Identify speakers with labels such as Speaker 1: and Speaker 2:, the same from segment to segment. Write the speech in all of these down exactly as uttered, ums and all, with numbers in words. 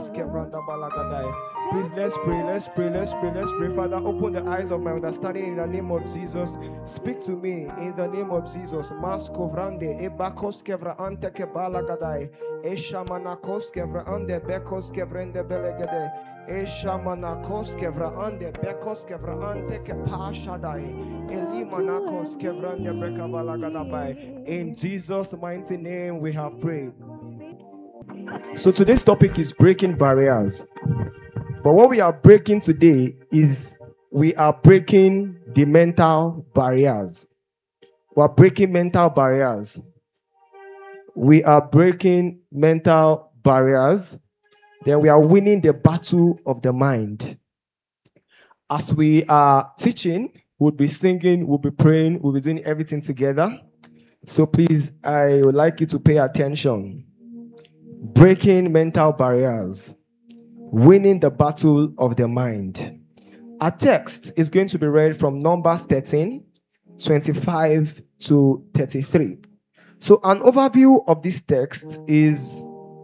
Speaker 1: Please let's pray, let's pray, let's pray, let's pray. Father, open the eyes of my understanding in the name of Jesus. Speak to me in the name of Jesus. Maskovrande ebakos kevra ante kebalagadai. Eshamanakos kevra ande bekos kevrende belegede. Eshamanakos kevra ande bekos kevra ante kepashadai. Elimanakos kevrande brekabalagadai. In Jesus' mighty name we have prayed. So today's topic is breaking barriers. But what we are breaking today is we are breaking the mental barriers. We are breaking mental barriers. We are breaking mental barriers. Then we are winning the battle of the mind. As we are teaching, we'll be singing, we'll be praying, we'll be doing everything together. So please, I would like you to pay attention. Breaking mental barriers. Winning the battle of the mind. Our text is going to be read from Numbers thirteen, twenty-five to thirty-three. So an overview of this text is,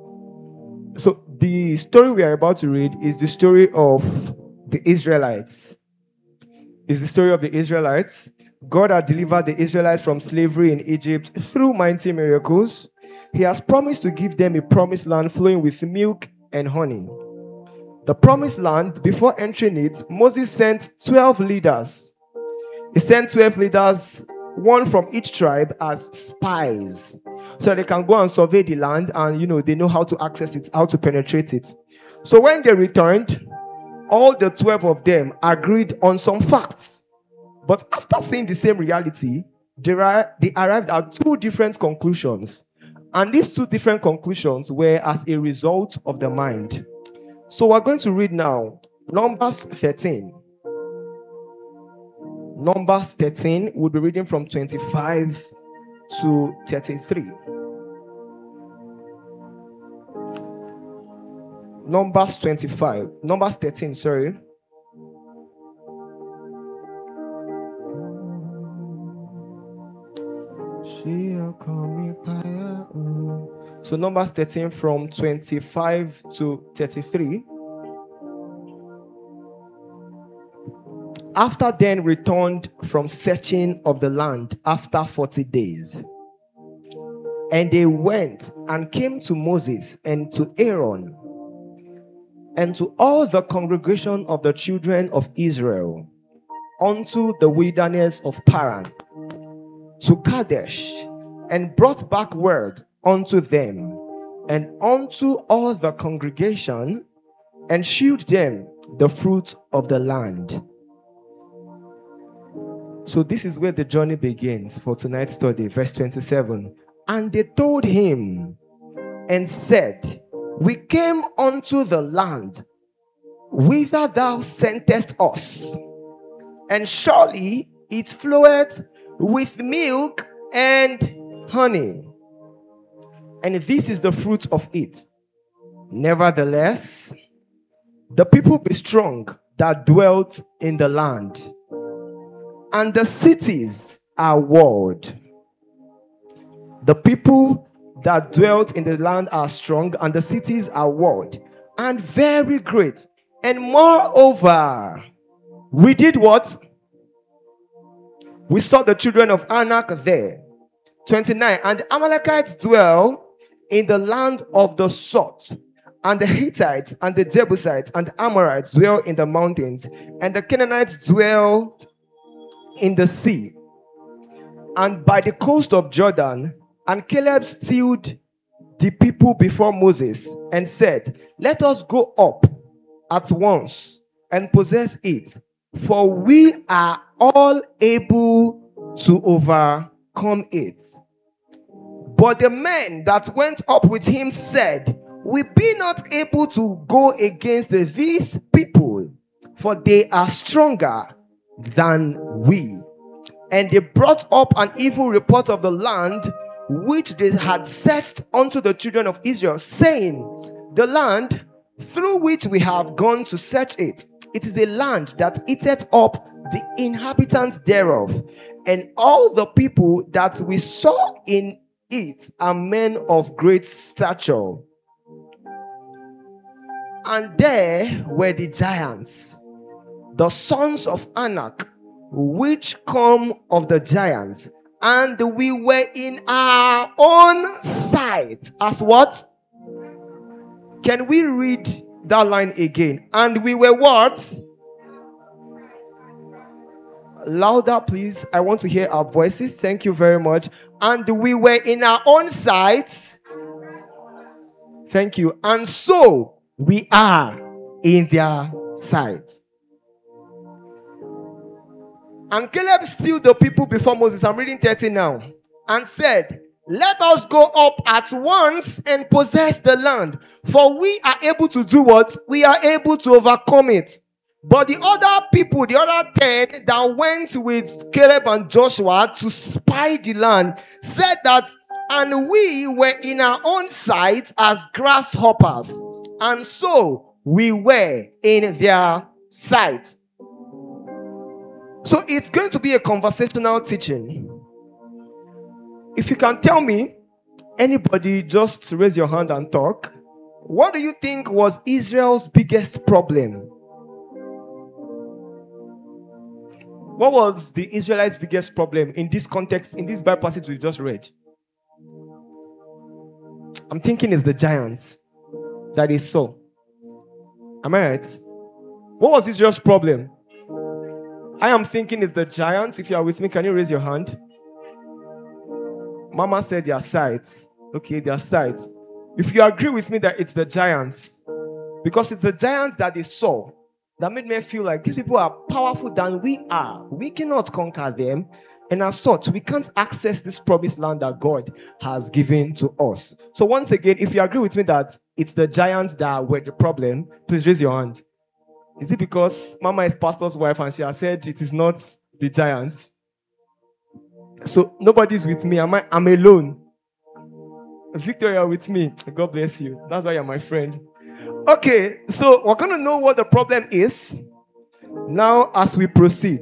Speaker 1: so the story we are about to read is the story of the Israelites. Is the story of the Israelites. God had delivered the Israelites from slavery in Egypt through mighty miracles. He has promised to give them a promised land flowing with milk and honey. The promised land, before entering it, Moses sent twelve leaders. He sent twelve leaders, one from each tribe, as spies. So they can go and survey the land and, you know, they know how to access it, how to penetrate it. So when they returned, all the twelve of them agreed on some facts. But after seeing the same reality, they, ri- they arrived at two different conclusions. And these two different conclusions were as a result of the mind. So we're going to read now Numbers thirteen. Numbers thirteen, we'll be reading from twenty-five to thirty-three. Numbers twenty-five. Numbers thirteen, sorry. So Numbers thirteen from twenty-five to thirty-three. After then returned from searching of the land after forty days. And they went and came to Moses and to Aaron and to all the congregation of the children of Israel unto the wilderness of Paran, to Kadesh, and brought back word unto them and unto all the congregation, and shewed them the fruit of the land. So this is where the journey begins for tonight's study, verse twenty-seven. And they told him and said, we came unto the land whither thou sentest us, and surely it floweth with milk and honey, and this is the fruit of it. Nevertheless, the people be strong that dwelt in the land, and the cities are walled. The people that dwelt in the land are strong, and the cities are walled, and very great. And moreover, we did what? We saw the children of Anak there. twenty-nine. And the Amalekites dwell in the land of the South, and the Hittites and the Jebusites and the Amorites dwell in the mountains, and the Canaanites dwell in the sea and by the coast of Jordan. And Caleb stilled the people before Moses and said, let us go up at once and possess it, for we are all able to overcome it. But the men that went up with him said, we be not able to go against these people, for they are stronger than we. And they brought up an evil report of the land which they had searched unto the children of Israel, saying, the land through which we have gone to search it, it is a land that eateth up the inhabitants thereof, and all the people that we saw in it are men of great stature. And there were the giants, the sons of Anak, which come of the giants, and we were in our own sight as what? Can we read that line again? And we were what? Louder, please. I want to hear our voices. Thank you very much. And we were in our own sight. Thank you. And so we are in their sight. And Caleb stilled the people before Moses. I'm reading thirty now. And said, let us go up at once and possess the land. For we are able to do what? We are able to overcome it. But the other people, the other ten that went with Caleb and Joshua to spy the land, said that, and we were in our own sight as grasshoppers. And so we were in their sight. So it's going to be a conversational teaching. If you can tell me, anybody, just raise your hand and talk. What do you think was Israel's biggest problem? What was the Israelites' biggest problem in this context, in this Bible passage we just read? I'm thinking it's the giants that they saw. Am I right? What was Israel's problem? I am thinking it's the giants. If you are with me, can you raise your hand? Mama said their sides. Okay, their sides. If you agree with me that it's the giants, because it's the giants that they saw that made me feel like these people are powerful than we are. We cannot conquer them. And as such, we can't access this promised land that God has given to us. So once again, if you agree with me that it's the giants that were the problem, please raise your hand. Is it because Mama is pastor's wife and she has said it is not the giants? So nobody's with me. I'm, I'm alone. Victoria with me. God bless you. That's why you're my friend. Okay, so we're going to know what the problem is now as we proceed.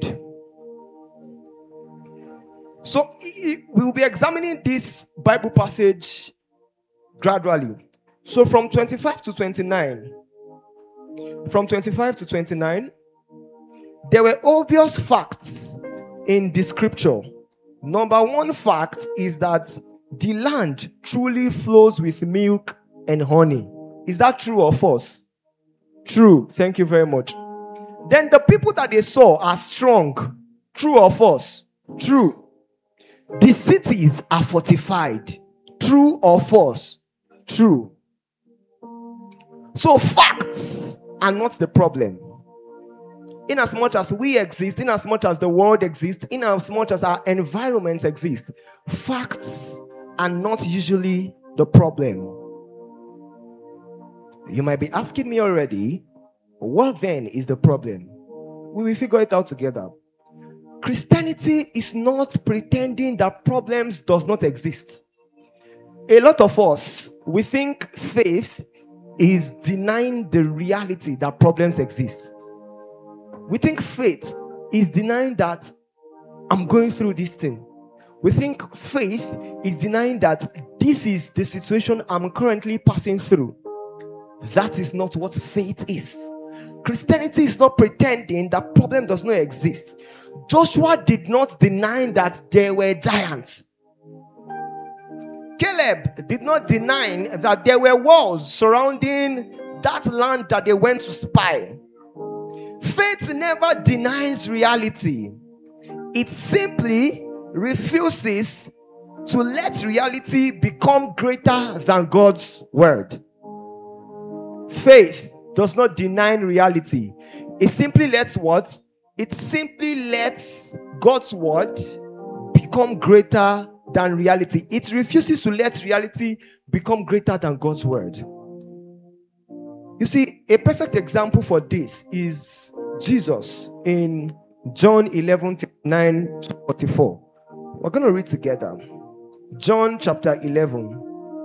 Speaker 1: So we will be examining this Bible passage gradually. So from twenty-five to twenty-nine, from twenty-five to twenty-nine, there were obvious facts in the scripture. Number one fact is that the land truly flows with milk and honey. Is that true or false? True. Thank you very much. Then the people that they saw are strong. True or false? True. The cities are fortified. True or false? True. So facts are not the problem. In as much as we exist, in as much as the world exists, in as much as our environments exist, facts are not usually the problem. You might be asking me already, what then is the problem? We will figure it out together. Christianity is not pretending that problems does not exist. A lot of us, we think faith is denying the reality that problems exist. We think faith is denying that I'm going through this thing. We think faith is denying that this is the situation I'm currently passing through. That is not what faith is. Christianity is not pretending that problem does not exist. Joshua did not deny that there were giants. Caleb did not deny that there were walls surrounding that land that they went to spy. Faith never denies reality. It simply refuses to let reality become greater than God's word. Faith does not deny reality. It simply lets what? It simply lets God's word become greater than reality. It refuses to let reality become greater than God's word. You see, a perfect example for this is Jesus in John eleven, nine to forty-four. We're going to read together. John chapter eleven,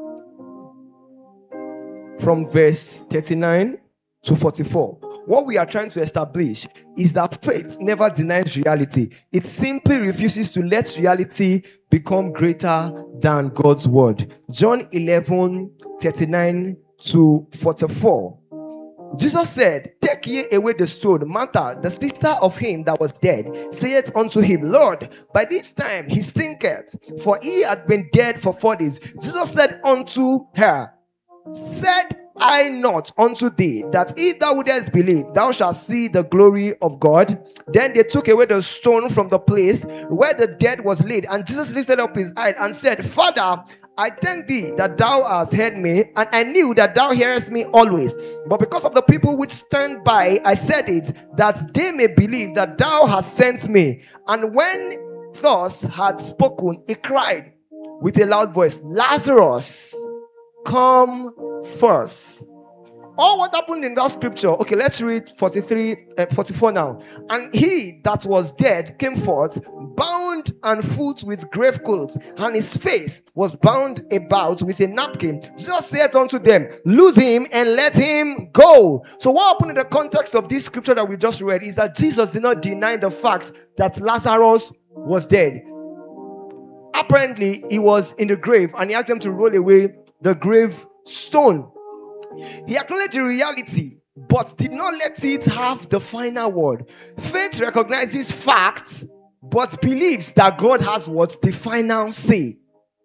Speaker 1: from verse thirty-nine to forty-four. What we are trying to establish is that faith never denies reality. It simply refuses to let reality become greater than God's word. John eleven, thirty-nine to forty-four. Jesus said, take ye away the stone. Martha, the sister of him that was dead, saith unto him, Lord, by this time he stinketh, for he had been dead for four days. Jesus said unto her, said I not unto thee that if thou wouldest believe, thou shalt see the glory of God? Then they took away the stone from the place where the dead was laid, and Jesus lifted up his eyes and said, Father, I thank thee that thou hast heard me, and I knew that thou hearest me always. But because of the people which stand by, I said it, that they may believe that thou hast sent me. And when thus had spoken, he cried with a loud voice, Lazarus, come forth. All what happened in that scripture. Okay, let's read forty-three, uh, forty-four now. And he that was dead came forth, bound and foot with grave clothes, and his face was bound about with a napkin. Jesus said unto them, loose him and let him go. So what happened in the context of this scripture that we just read is that Jesus did not deny the fact that Lazarus was dead. Apparently, he was in the grave, and he asked them to roll away the grave stone. He acknowledged the reality, but did not let it have the final word. Faith recognizes facts, but believes that God has what? The final say.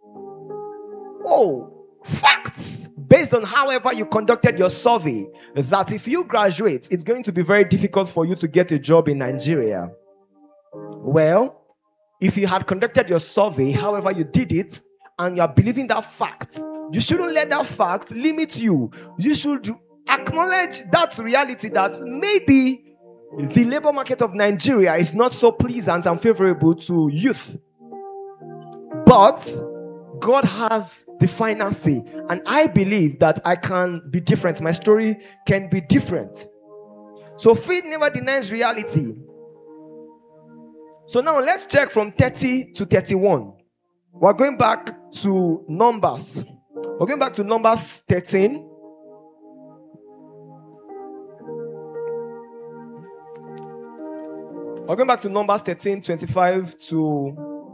Speaker 1: Oh, facts based on however you conducted your survey, that if you graduate, it's going to be very difficult for you to get a job in Nigeria. Well, if you had conducted your survey, however you did it, and you are believing that fact, you shouldn't let that fact limit you. You should acknowledge that reality that maybe the labor market of Nigeria is not so pleasant and favorable to youth. But God has the final say. And I believe that I can be different. My story can be different. So faith never denies reality. So now let's check from thirty to thirty-one. We're going back to Numbers. We're going back to Numbers thirteen. We're going back to Numbers thirteen, twenty-five to...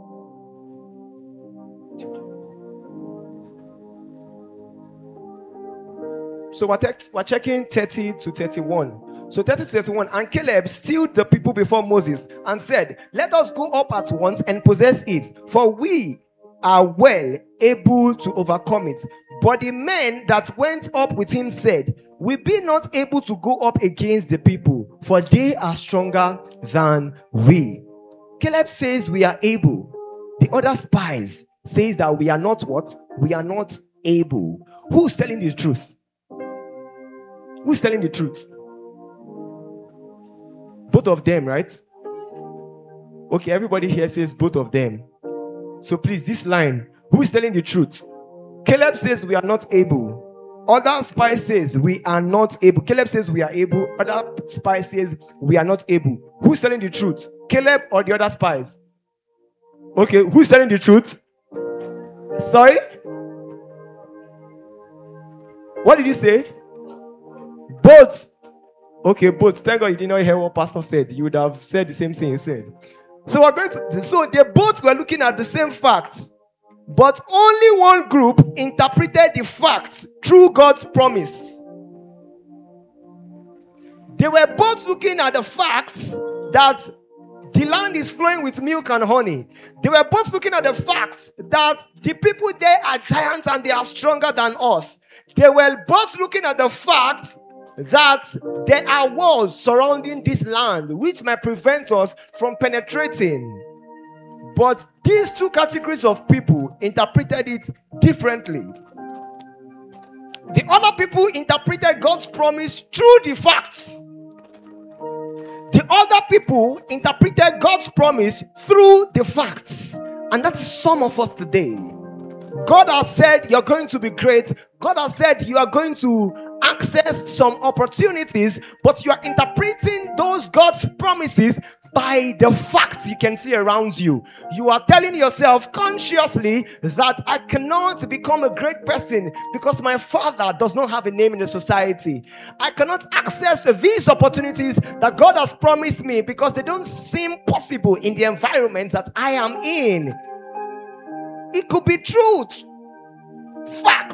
Speaker 1: So we're, te- we're checking thirty to thirty-one. So thirty to thirty-one. And Caleb stilled the people before Moses and said, let us go up at once and possess it, for we are well able to overcome it. But the men that went up with him said, we be not able to go up against the people, for they are stronger than we. Caleb says we are able. The other spies says that we are not what? We are not able. Who's telling the truth? Who's telling the truth? Both of them, right? Okay, everybody here says both of them. So please, this line, who is telling the truth? Caleb says we are not able. Other spy says we are not able. Caleb says we are able. Other spy says we are not able. Who's telling the truth? Caleb or the other spies? Okay, who's telling the truth? Sorry? What did you say? Both. Okay, both. Thank God you did not hear what Pastor said. You would have said the same thing he said. So we're going to, so they both were looking at the same facts, but only one group interpreted the facts through God's promise. They were both looking at the facts that the land is flowing with milk and honey. They were both looking at the facts that the people there are giants and they are stronger than us. They were both looking at the facts that there are walls surrounding this land which might prevent us from penetrating. But these two categories of people interpreted it differently. The other people interpreted God's promise through the facts. The other people interpreted God's promise through the facts. And that is some of us today. God has said you're going to be great. God has said you are going to access some opportunities, but you are interpreting those God's promises by the facts you can see around you. You are telling yourself consciously that I cannot become a great person because my father does not have a name in the society. I cannot access these opportunities that God has promised me because they don't seem possible in the environment that I am in. It could be truth, facts,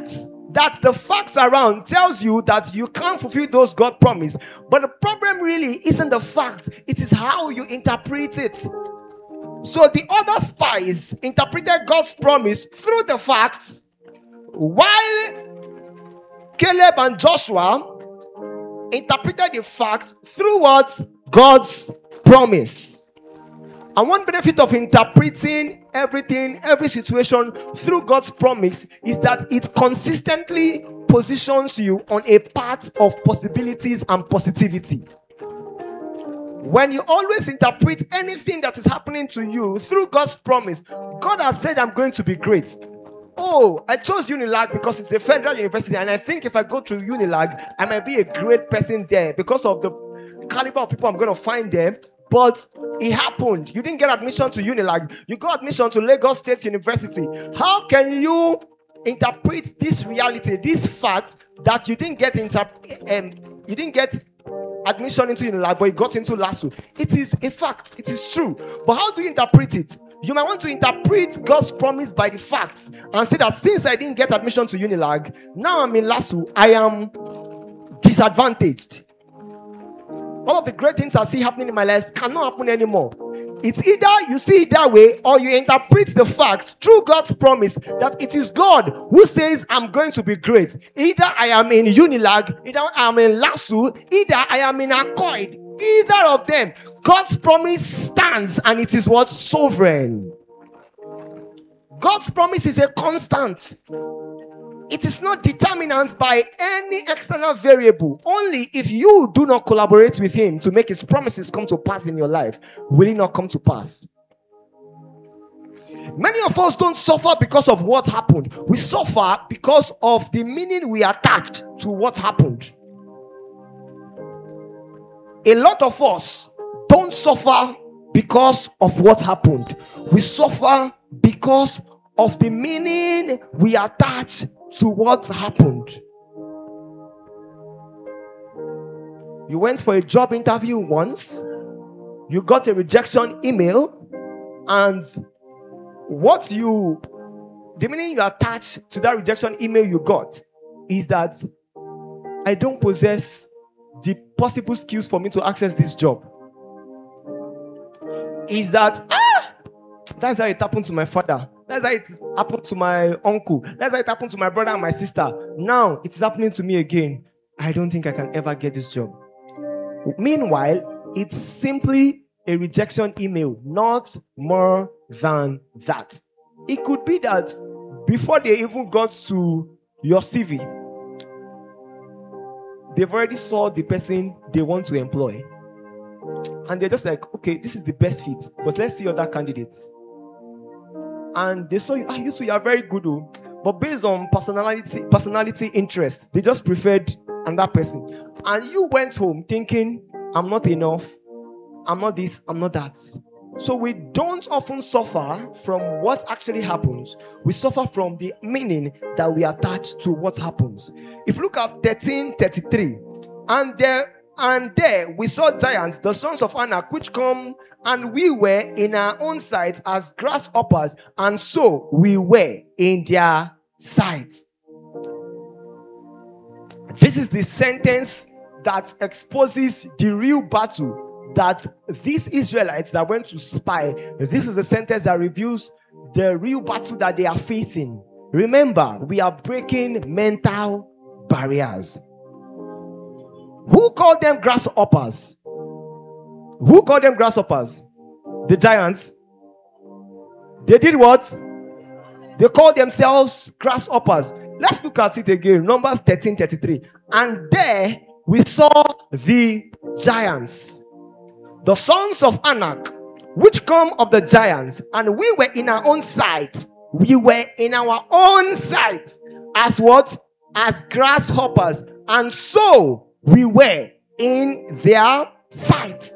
Speaker 1: that the facts around tells you that you can't fulfill those God promised. But the problem really isn't the fact, it is how you interpret it. So the other spies interpreted God's promise through the facts, while Caleb and Joshua interpreted the fact through what? God's promise. And one benefit of interpreting everything, every situation through God's promise is that it consistently positions you on a path of possibilities and positivity. When you always interpret anything that is happening to you through God's promise, God has said, I'm going to be great. Oh, I chose Unilag because it's a federal university, and I think if I go to Unilag, I might be a great person there because of the caliber of people I'm going to find there. But it happened. You didn't get admission to Unilag. You got admission to Lagos State University. How can you interpret this reality, this fact that you didn't get inter- um, you didn't get admission into Unilag, but you got into LASU? It is a fact. It is true. But how do you interpret it? You might want to interpret God's promise by the facts and say that since I didn't get admission to Unilag, now I'm in LASU, I am disadvantaged. All of the great things I see happening in my life cannot happen anymore. It's either you see it that way or you interpret the fact through God's promise that it is God who says I'm going to be great. Either I am in Unilag, either I am in LASU, either I am in Accord. Either of them, God's promise stands and it is what? Sovereign. God's promise is a constant. It is not determined by any external variable. Only if you do not collaborate with him to make his promises come to pass in your life, will it not come to pass. Many of us don't suffer because of what happened. We suffer because of the meaning we attach to what happened. A lot of us don't suffer because of what happened. We suffer because of the meaning we attach to what happened. You went for a job interview once, you got a rejection email, and what you, the meaning you attach to that rejection email you got is that I don't possess the possible skills for me to access this job. Is that, ah, that's how it happened to my father. That's how it happened to my uncle. That's how it happened to my brother and my sister. Now, it's happening to me again. I don't think I can ever get this job. Meanwhile, it's simply a rejection email, not more than that. It could be that before they even got to your C V, they've already saw the person they want to employ. And they're just like, okay, this is the best fit, but let's see other candidates. And they saw you, ah, you two, you are very good, oh. But based on personality, personality interest, they just preferred another person. And you went home thinking, I'm not enough, I'm not this, I'm not that. So we don't often suffer from what actually happens. We suffer from the meaning that we attach to what happens. If you look at thirteen thirty-three, and there And there we saw giants, the sons of Anak, which come, and we were in our own sight as grasshoppers, and so we were in their sight. This is the sentence that exposes the real battle that these Israelites that went to spy, this is the sentence that reveals the real battle that they are facing. Remember, we are breaking mental barriers. Who called them grasshoppers? Who called them grasshoppers? The giants. They did what? They called themselves grasshoppers. Let's look at it again. Numbers thirteen thirty-three. And there we saw the giants, the sons of Anak, which come of the giants, and we were in our own sight. We were in our own sight as what? As grasshoppers. And so we were in their sight.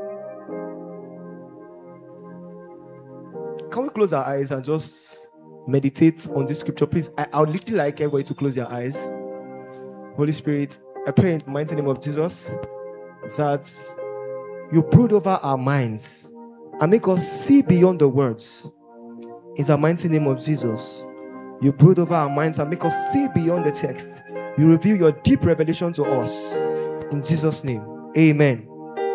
Speaker 1: Can we close our eyes and just meditate on this scripture? Please, I, I would literally like everybody to close their eyes. Holy Spirit, I pray in the mighty name of Jesus that you brood over our minds and make us see beyond the words. In the mighty name of Jesus. You brood over our minds and make us see beyond the text. You reveal your deep revelation to us. In Jesus' name, amen.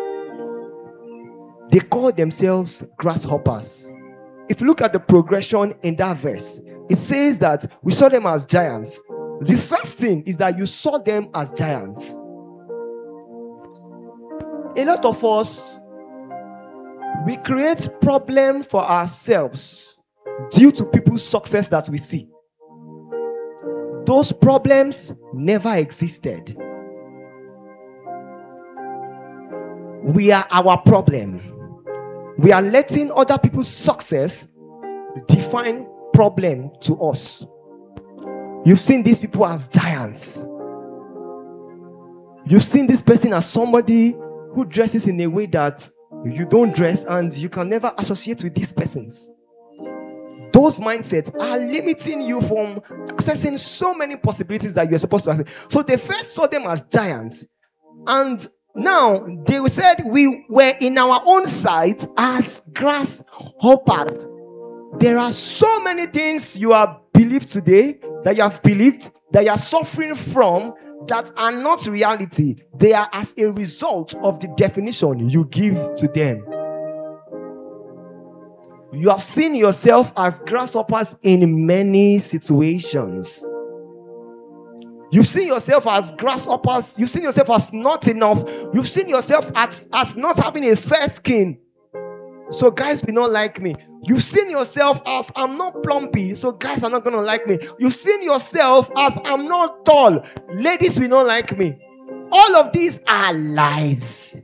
Speaker 1: They call themselves grasshoppers. If you look at the progression in that verse, it says that we saw them as giants. The first thing is that you saw them as giants. A lot of us, we create problem for ourselves due to people's success that we see. Those problems never existed. We are our problem. We are letting other people's success define problem to us. You've seen these people as giants. You've seen this person as somebody who dresses in a way that you don't dress and you can never associate with these persons. Those mindsets are limiting you from accessing so many possibilities that you're supposed to access. So they first saw them as giants. And now they said we were in our own sight as grasshoppers. There are so many things you have believed today, that you have believed, that you are suffering from, that are not reality. They are as a result of the definition you give to them. You have seen yourself as grasshoppers in many situations. You've seen yourself as grasshoppers. You've seen yourself as not enough. You've seen yourself as, as not having a fair skin. So guys will not like me. You've seen yourself as I'm not plumpy, so guys are not going to like me. You've seen yourself as I'm not tall. Ladies will not like me. All of these are lies.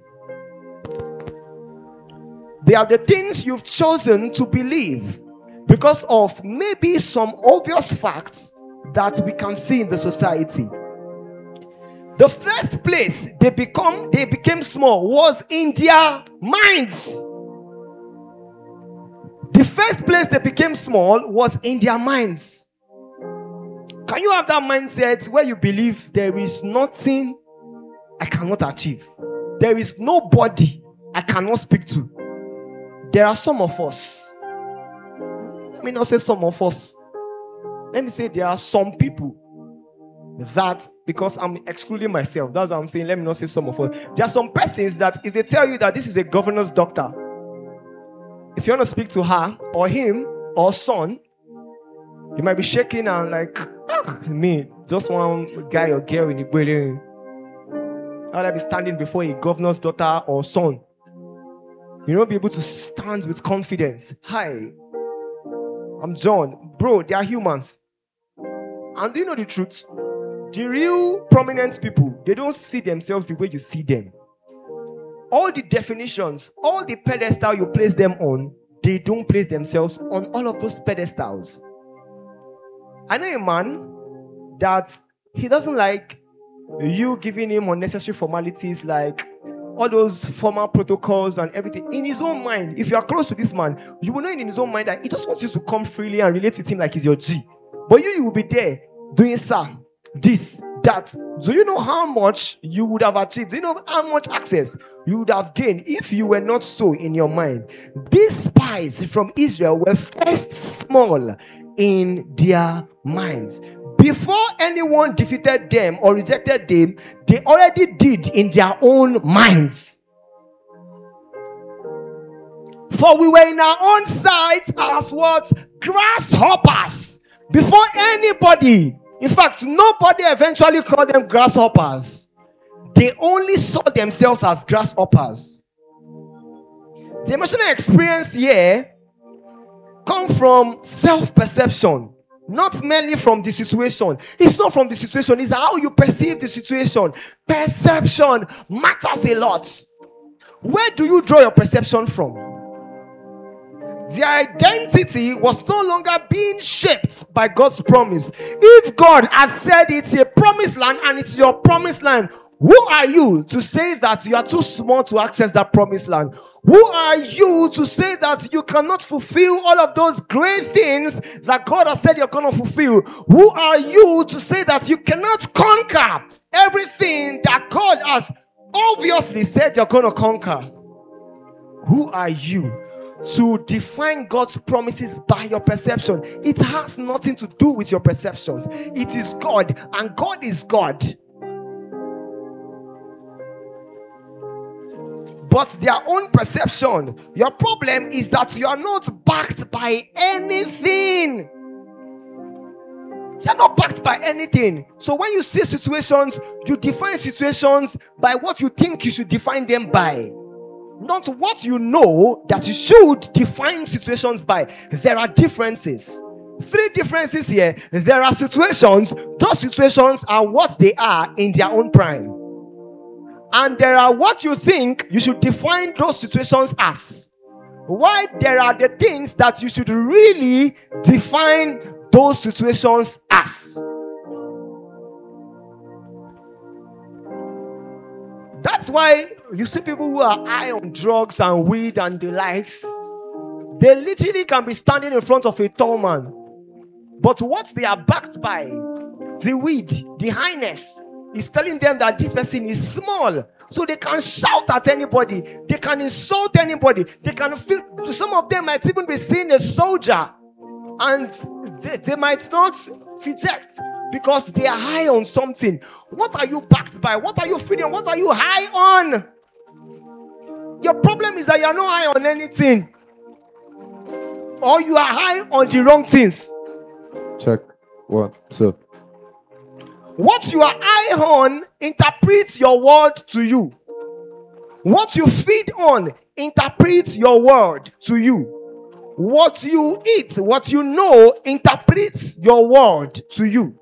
Speaker 1: They are the things you've chosen to believe because of maybe some obvious facts that we can see in the society. The first place they become they became small was in their minds. The first place they became small was in their minds. Can you have that mindset where you believe there is nothing I cannot achieve? There is nobody I cannot speak to. There are some of us. Let me not say some of us. Let me say there are some people that, because I'm excluding myself, that's what I'm saying. Let me not say some of us. There are some persons that if they tell you that this is a governor's daughter, if you want to speak to her or him or son, you might be shaking and like, ah, me, just one guy or girl in the building. I'll be standing before a governor's daughter or son. You won't be able to stand with confidence. Hi, I'm John. Bro, they are humans. And do you know the truth? The real prominent people, they don't see themselves the way you see them. All the definitions, all the pedestal you place them on, they don't place themselves on all of those pedestals. I know a man that he doesn't like you giving him unnecessary formalities like all those formal protocols and everything. In his own mind, if you are close to this man, you will know in his own mind that he just wants you to come freely and relate with him like he's your G. But you, you will be there doing sir, this, that. Do you know how much you would have achieved? Do you know how much access you would have gained if you were not so in your mind? These spies from Israel were first small in their minds. Before anyone defeated them or rejected them, they already did in their own minds. For we were in our own sight as what? Grasshoppers. Before anybody. In fact, nobody eventually called them grasshoppers. They only saw themselves as grasshoppers. The emotional experience here comes from self-perception. Not merely from the situation. It's not from the situation. It's how you perceive the situation. Perception matters a lot. Where do you draw your perception from? Their identity was no longer being shaped by God's promise. If God has said it's a promised land and it's your promised land, who are you to say that you are too small to access that promised land? Who are you to say that you cannot fulfill all of those great things that God has said you're going to fulfill? Who are you to say that you cannot conquer everything that God has obviously said you're going to conquer? Who are you to define God's promises by your perception. It has nothing to do with your perceptions. It is God, and God is God. But their own perception. Your problem is that you are not backed by anything. You're not backed by anything. So when you see situations, you define situations by what you think you should define them by. Not what you know that you should define situations by. There are differences. Three differences here. There are situations. Those situations are what they are in their own prime. And there are what you think you should define those situations as. Why there are the things that you should really define those situations as. That's why you see people who are high on drugs and weed and the likes. They literally can be standing in front of a tall man. But what they are backed by, the weed, the highness, is telling them that this person is small. So they can shout at anybody. They can insult anybody. They can feel, some of them might even be seeing a soldier. And they, they might not fidget because they are high on something. What are you backed by? What are you feeling? What are you high on? Your problem is that you are not high on anything. Or you are high on the wrong things.
Speaker 2: Check. One, two.
Speaker 1: What you are high on interprets your word to you. What you feed on interprets your word to you. What you eat, what you know, interprets your word to you.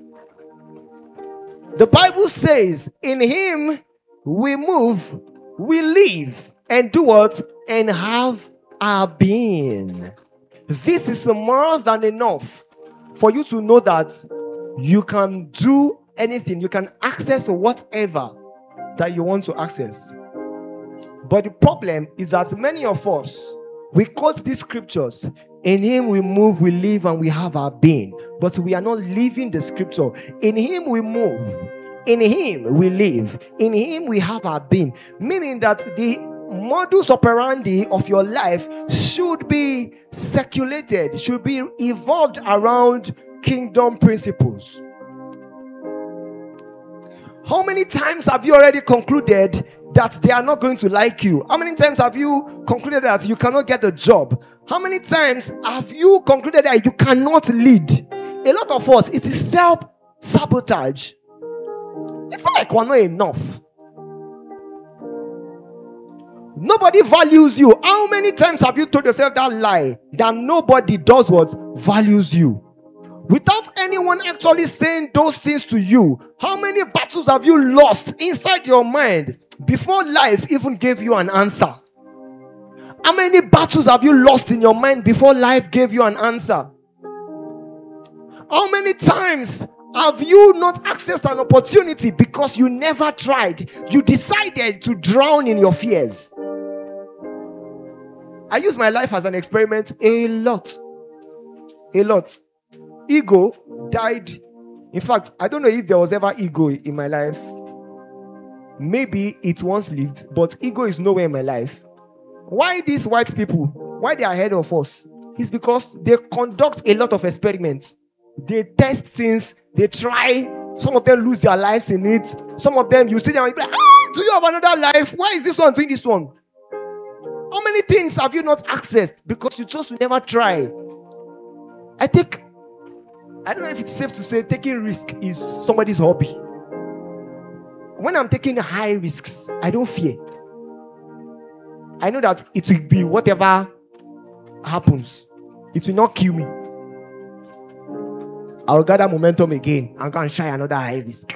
Speaker 1: The Bible says, in him we move, we live, and do what? And have our being. This is more than enough for you to know that you can do anything. You can access whatever that you want to access. But the problem is that many of us, we quote these scriptures. In him we move, we live, and we have our being. But we are not living the scripture. In him we move. In him we live. In him we have our being. Meaning that the modus operandi of your life should be circulated, should be evolved around kingdom principles. How many times have you already concluded that they are not going to like you? How many times have you concluded that you cannot get a job? How many times have you concluded that you cannot lead? A lot of us, it is self-sabotage. It's not like we're not enough. Nobody values you. How many times have you told yourself that lie? That nobody does what? Values you. Without anyone actually saying those things to you, how many battles have you lost inside your mind before life even gave you an answer? How many battles have you lost in your mind before life gave you an answer? How many times have you not accessed an opportunity because you never tried? You decided to drown in your fears. I use my life as an experiment a lot. A lot. Ego died. In fact, I don't know if there was ever ego in my life. Maybe it once lived, but ego is nowhere in my life. Why these white people? Why they are ahead of us? It's because they conduct a lot of experiments. They test things. They try. Some of them lose their lives in it. Some of them, you see them and you be like, ah, do you have another life? Why is this one doing this one? How many things have you not accessed because you chose to never try? I think, I don't know if it's safe to say taking risk is somebody's hobby. When I'm taking high risks, I don't fear. I know that it will be whatever happens. It will not kill me. I'll gather momentum again and go and try another high risk.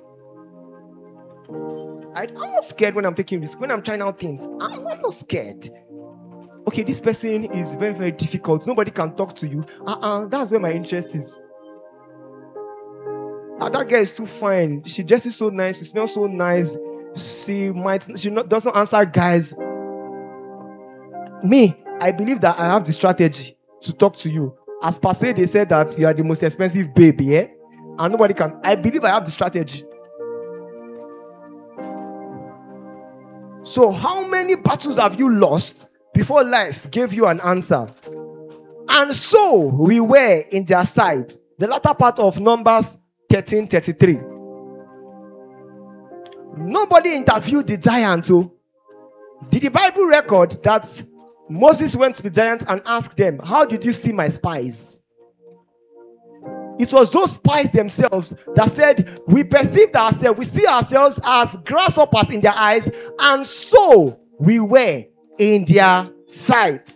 Speaker 1: I, I'm not scared when I'm taking risks. When I'm trying out things, I'm, I'm not scared. Okay, this person is very, very difficult. Nobody can talk to you. Uh-uh, that's where my interest is. Uh, that girl is too fine. She dresses so nice. She smells so nice. She might, she not, doesn't answer guys. Me, I believe that I have the strategy to talk to you. As per se, they said that you are the most expensive baby, eh? And nobody can. I believe I have the strategy. So how many battles have you lost before life gave you an answer. And so we were in their sight. The latter part of Numbers thirteen thirty-three. Nobody interviewed the giant. So, did the Bible record that Moses went to the giants and asked them, how did you see my spies? It was those spies themselves that said, we perceived ourselves, we see ourselves as grasshoppers in their eyes, and so we were in their sight.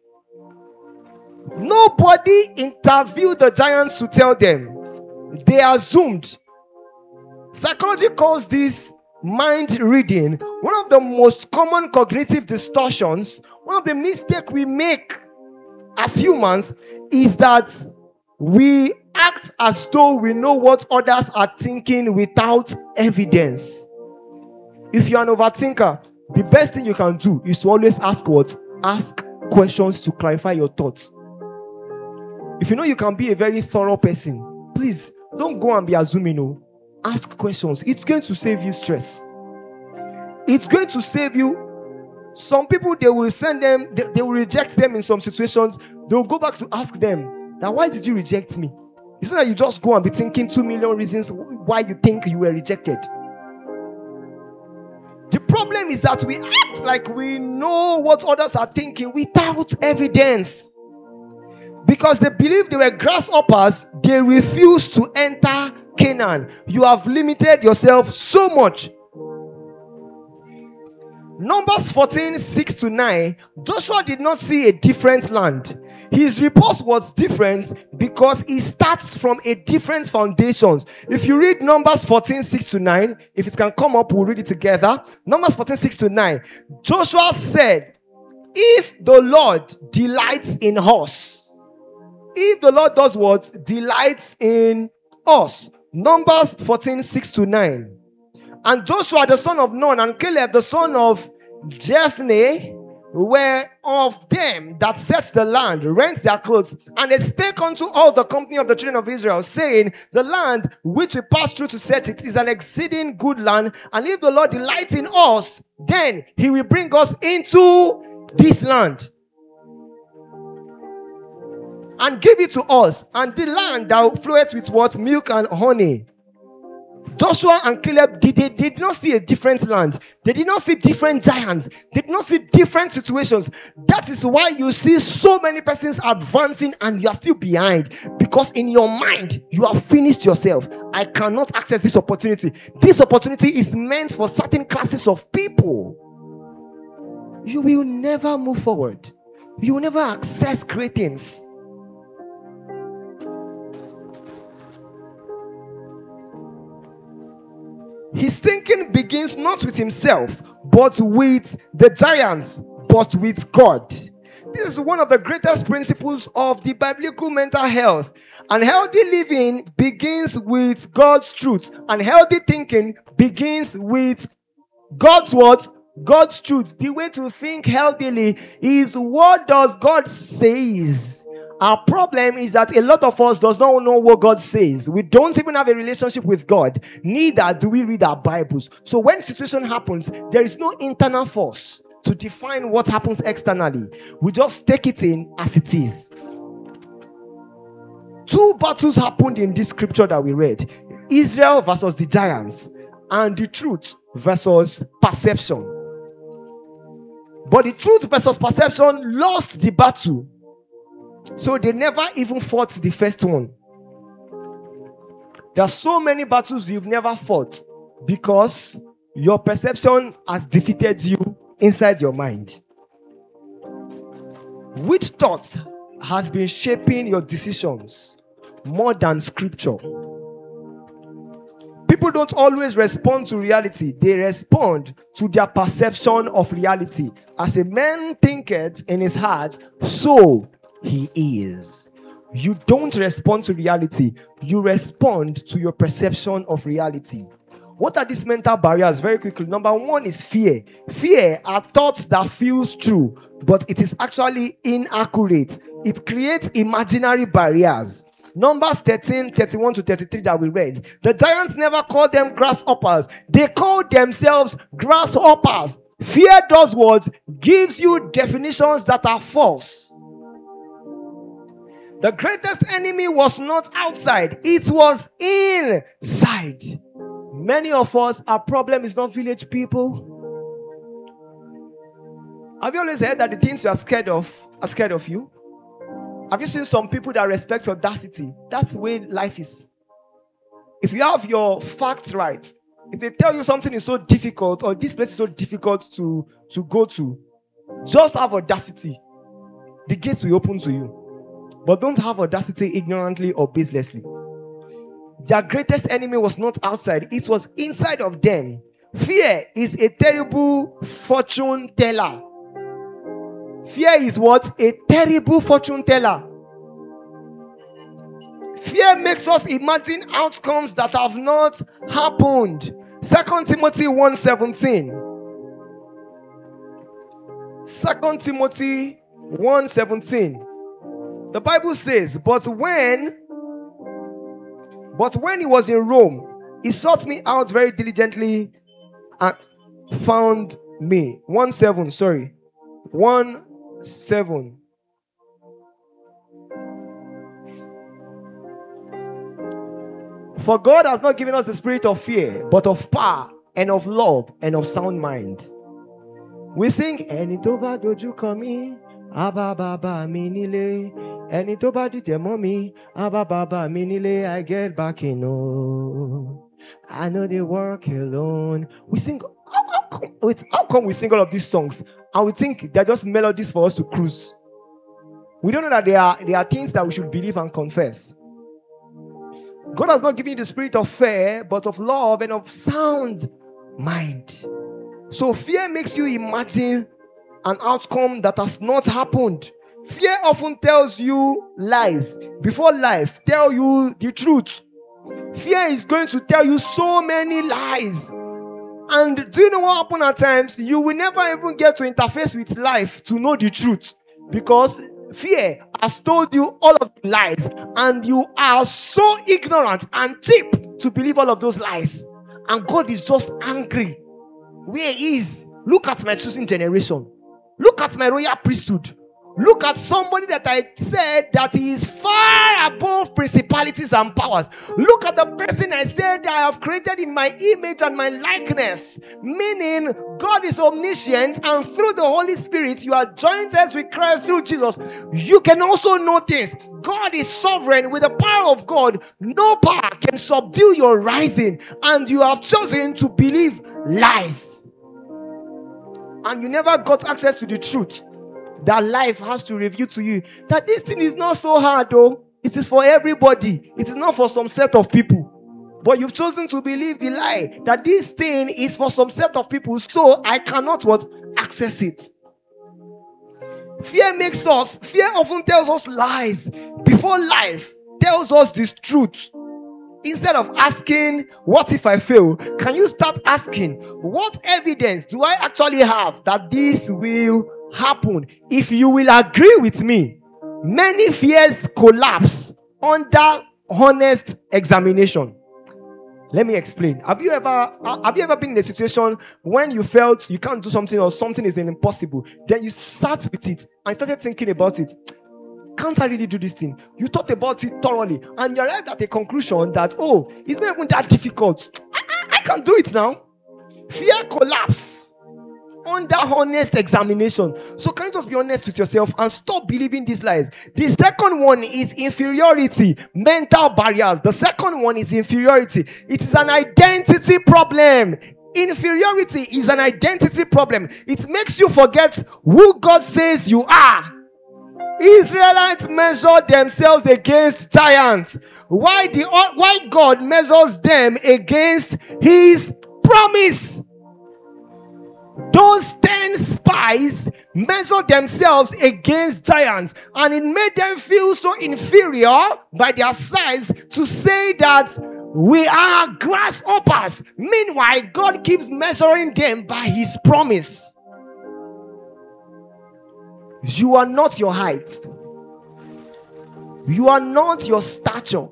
Speaker 1: Nobody interviewed the giants to tell them. They assumed. Psychology calls this mind reading. One of the most common cognitive distortions, one of the mistakes we make as humans is that we act as though we know what others are thinking without evidence. If you're an overthinker, the best thing you can do is to always ask what? Ask questions to clarify your thoughts. If you know you can be a very thorough person, please don't go and be assuming. No. Ask questions. It's going to save you stress. It's going to save you. Some people, they will send them, they, they will reject them in some situations. They will go back to ask them, now why did you reject me? It's not that you just go and be thinking two million reasons why you think you were rejected. The problem is that we act like we know what others are thinking without evidence. Because they believe they were grasshoppers, they refuse to enter Canaan. You have limited yourself so much. Numbers fourteen, six to nine, Joshua did not see a different land. His report was different because he starts from a different foundation. If you read Numbers fourteen, six to nine, if it can come up, we'll read it together. Numbers fourteen, six to nine. Joshua said, if the Lord delights in us, if the Lord does what? Delights in us. Numbers fourteen, six to nine. And Joshua the son of Nun and Caleb the son of Jephunneh were of them that searched the land, rent their clothes, and they spake unto all the company of the children of Israel, saying, the land which we passed through to search it is an exceeding good land, and if the Lord delights in us, then he will bring us into this land and give it to us, and the land that floweth with what? Milk and honey. Joshua and Caleb did, they did not see a different land. They did not see different giants. They did not see different situations. That is why you see so many persons advancing and you are still behind. Because in your mind, you have finished yourself. I cannot access this opportunity. This opportunity is meant for certain classes of people. You will never move forward. You will never access great things. His thinking begins not with himself, but with the giants, but with God. This is one of the greatest principles of the biblical mental health. And healthy living begins with God's truth. And healthy thinking begins with God's what? God's truth. The way to think healthily is, what does God says? Our problem is that a lot of us does not know what God says. We don't even have a relationship with God. Neither do we read our Bibles. So when situation happens, there is no internal force to define what happens externally. We just take it in as it is. Two battles happened in this scripture that we read. Israel versus the giants, and the truth versus perception. But the truth versus perception lost the battle. So they never even fought the first one. There are so many battles you've never fought because your perception has defeated you inside your mind. Which thought has been shaping your decisions more than scripture? People don't always respond to reality. They respond to their perception of reality. As a man thinketh in his heart, so he is. You don't respond to reality. You respond to your perception of reality. What are these mental barriers? Very quickly. Number one is fear. Fear are thoughts that feels true, but it is actually inaccurate. It creates imaginary barriers. Numbers thirteen, thirty-one to thirty-three that we read. The giants never called them grasshoppers. They called themselves grasshoppers. Fear does what? Gives you definitions that are false. The greatest enemy was not outside, it was inside. Many of us, our problem is not village people. Have you always heard that the things you are scared of are scared of you? Have you seen some people that respect audacity? That's the way life is. If you have your facts right, if they tell you something is so difficult or this place is so difficult to, to go to, just have audacity. The gates will open to you. But don't have audacity ignorantly or baselessly. Their greatest enemy was not outside, it was inside of them. Fear is a terrible fortune teller. Fear is what? A terrible fortune teller. Fear makes us imagine outcomes that have not happened. Second Timothy one seventeen. Second Timothy one seventeen. The Bible says, but when but when he was in Rome, he sought me out very diligently and found me. one seven, sorry. one seven. For God has not given us the spirit of fear, but of power and of love and of sound mind. We sing, Eni tó bá dojú kọ mí, Abba Baba mi nílé. Eni tó bá dìtẹ̀ mọ́ mi, Abba Baba mi nílé. I get back in oh. I know they work alone. We sing, how, how, come, wait, how come we sing all of these songs and we think they're just melodies for us to cruise? We don't know that they are, they are things that we should believe and confess. God has not given you the spirit of fear, but of love and of sound mind. So fear makes you imagine an outcome that has not happened. Fear often tells you lies before life tell you the truth. Fear is going to tell you so many lies. And do you know what happens at times? You will never even get to interface with life to know the truth, because fear has told you all of the lies, and you are so ignorant and cheap to believe all of those lies. And God is just angry. Where is? Look at my chosen generation. Look at my royal priesthood. Look at somebody that I said that he is far above principalities and powers. Look at the person I said I have created in my image and my likeness. Meaning, God is omniscient, and through the Holy Spirit, you are joined as with Christ through Jesus. You can also know things. God is sovereign. With the power of God, no power can subdue your rising. And you have chosen to believe lies. And you never got access to the truth that life has to reveal to you. That this thing is not so hard though. It is for everybody. It is not for some set of people. But you've chosen to believe the lie that this thing is for some set of people, so I cannot what? Access it. Fear makes us, fear often tells us lies before life tells us this truth. Instead of asking, what if I fail? Can you start asking, what evidence do I actually have that this will happen? If you will agree with me, many fears collapse under honest examination. Let me explain. Have you ever have you ever been in a situation when you felt you can't do something or something is impossible? Then you sat with it and started thinking about it. Can't I really do this thing? You thought about it thoroughly and you arrived at a conclusion that, oh, it's not even that difficult. I, I, I can do it now. Fear collapse under honest examination. So can you just be honest with yourself and stop believing these lies? The second one is inferiority, mental barriers. The second one is inferiority. It is an identity problem. Inferiority is an identity problem. It makes you forget who God says you are. Israelites measured themselves against giants. Why the why God measures them against his promise? Those ten spies measured themselves against giants, and it made them feel so inferior by their size to say that we are grasshoppers. Meanwhile, God keeps measuring them by his promise. You are not your height. You are not your stature.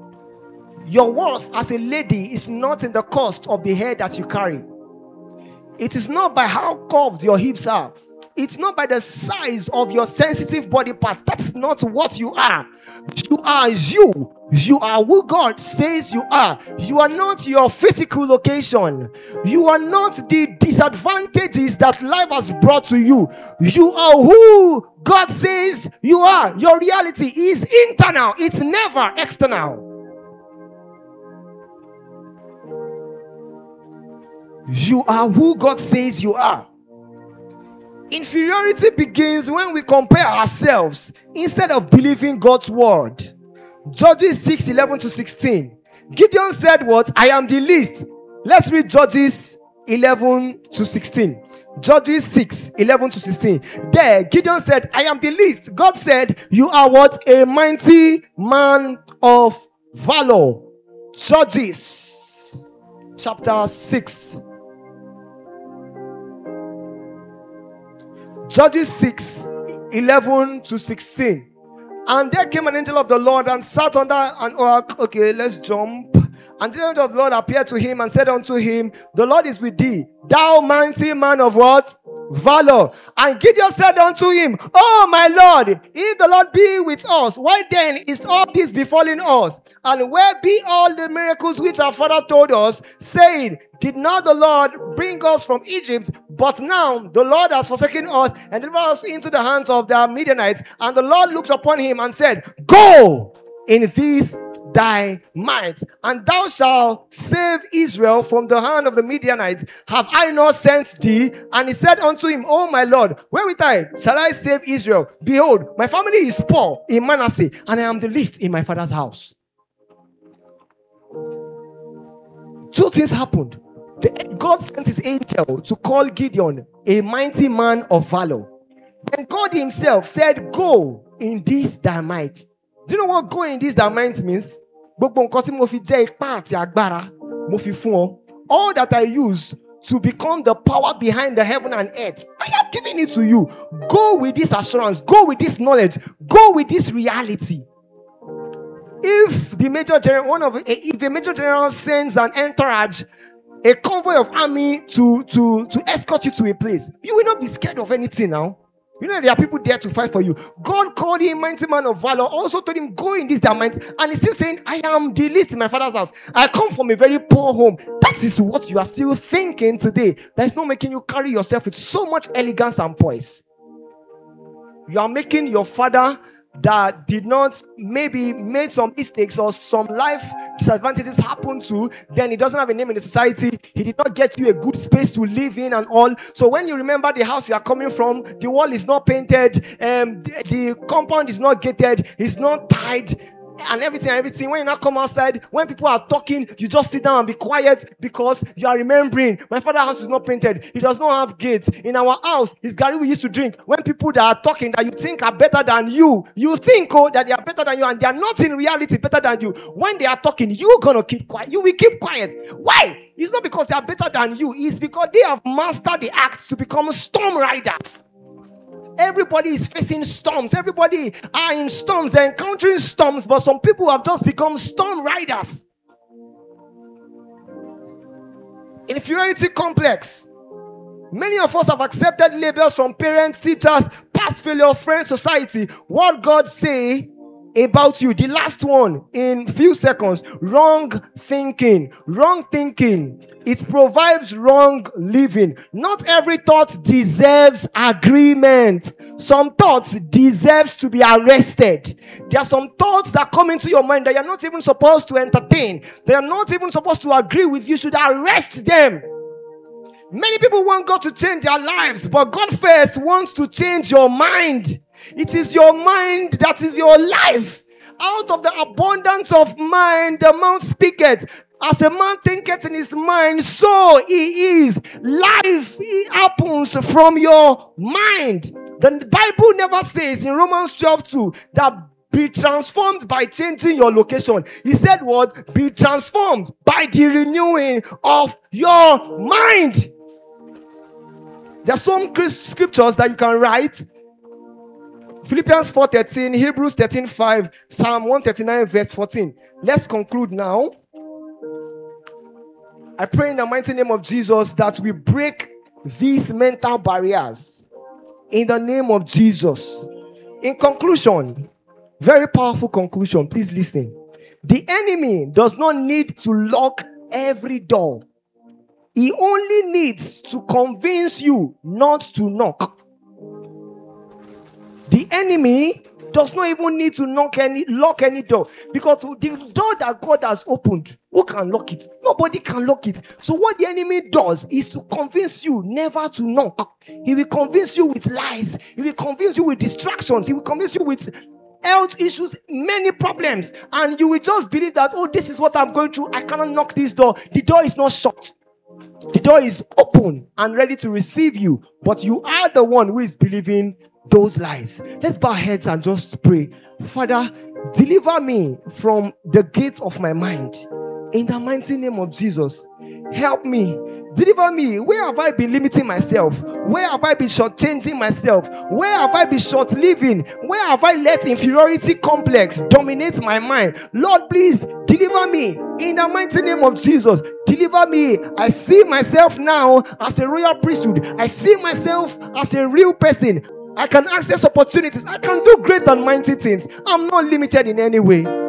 Speaker 1: Your worth as a lady is not in the cost of the hair that you carry. It is not by how curved your hips are. It's not by the size of your sensitive body parts. That's not what you are. You are you. You are who God says you are. You are not your physical location. You are not the disadvantages that life has brought to you. You are who God says you are. Your reality is internal. It's never external. You are who God says you are. Inferiority begins when we compare ourselves instead of believing God's word. Judges six eleven to sixteen. Gideon said what? I am the least. Let's read Judges eleven to sixteen. Judges six eleven to sixteen. There, Gideon said, I am the least. God said, you are what? A mighty man of valor. Judges chapter six. Judges six eleven to sixteen. And there came an angel of the Lord and sat under an oak. Okay, let's jump. And the angel of the Lord appeared to him and said unto him, the Lord is with thee, thou mighty man of what? Valor. And Gideon said unto him, oh my Lord, if the Lord be with us, why then is all this befalling us? And where be all the miracles which our father told us, saying, did not the Lord bring us from Egypt? But now the Lord has forsaken us and delivered us into the hands of the Midianites. And the Lord looked upon him and said, go in this thy might, and thou shalt save Israel from the hand of the Midianites. Have I not sent thee? And he said unto him, oh my Lord, wherewith I shall I save Israel? Behold, my family is poor in Manasseh, and I am the least in my father's house. Two things happened. The, God sent his angel to call Gideon a mighty man of valor. Then God himself said, go in this thy might. Do you know what go in this thy might means? All that I use to become the power behind the heaven and earth, I have given it to you. Go with this assurance. Go with this knowledge. Go with this reality. If the major general, one of if the major general sends an entourage, a convoy of army to, to, to escort you to a place, you will not be scared of anything now. You know, there are people there to fight for you. God called him mighty man of valor, also told him, go in this their minds. And he's still saying, I am the least in my father's house. I come from a very poor home. That is what you are still thinking today. That is not making you carry yourself with so much elegance and poise. You are making your father that did not maybe made some mistakes or some life disadvantages happen to, then he doesn't have a name in the society. He did not get you a good space to live in and all. So when you remember the house you are coming from, the wall is not painted, um, the, the compound is not gated, it's not tied, and everything, everything. When you now come outside, when people are talking, you just sit down and be quiet because you are remembering. My father's house is not painted. He does not have gates. In our house, his garri we used to drink. When people that are talking that you think are better than you, you think oh that they are better than you, and they are not in reality better than you. When they are talking, you're gonna keep quiet. You will keep quiet. Why? It's not because they are better than you. It's because they have mastered the act to become storm riders. Everybody is facing storms. Everybody are in storms. They're encountering storms. But some people have just become storm riders. Inferiority complex. Many of us have accepted labels from parents, teachers, past failure, friends, society. What God say about you. The last one in few seconds. Wrong thinking. Wrong thinking. It provides wrong living. Not every thought deserves agreement. Some thoughts deserves to be arrested. There are some thoughts that come into your mind that you're not even supposed to entertain. They are not even supposed to agree with. You should arrest them. Many people want God to change their lives, but God first wants to change your mind. It is your mind that is your life. Out of the abundance of mind, the mouth speaketh. As a man thinketh in his mind, so he is. Life it happens from your mind. The Bible never says in Romans twelve two that be transformed by changing your location. He said what? Be transformed by the renewing of your mind. There are some scriptures that you can write. Philippians four thirteen, Hebrews thirteen five, Psalm one thirty-nine verse fourteen. Let's conclude now. I pray in the mighty name of Jesus that we break these mental barriers in the name of Jesus. In conclusion, very powerful conclusion, please listen. The enemy does not need to lock every door. He only needs to convince you not to knock. The enemy does not even need to knock any, lock any door, because the door that God has opened, who can lock it? Nobody can lock it. So what the enemy does is to convince you never to knock. He will convince you with lies. He will convince you with distractions. He will convince you with health issues, many problems, and you will just believe that, oh, this is what I'm going through. I cannot knock this door. The door is not shut. The door is open and ready to receive you, but you are the one who is believing those lies. Let's bow our heads and just pray. Father, deliver me from the gates of my mind. In the mighty name of Jesus, help me. Deliver me. Where have I been limiting myself? Where have I been shortchanging myself? Where have I been short living? Where have I let inferiority complex dominate my mind? Lord, please deliver me. In the mighty name of Jesus, deliver me. I see myself now as a royal priesthood. I see myself as a real person. I can access opportunities. I can do great and mighty things. I'm not limited in any way.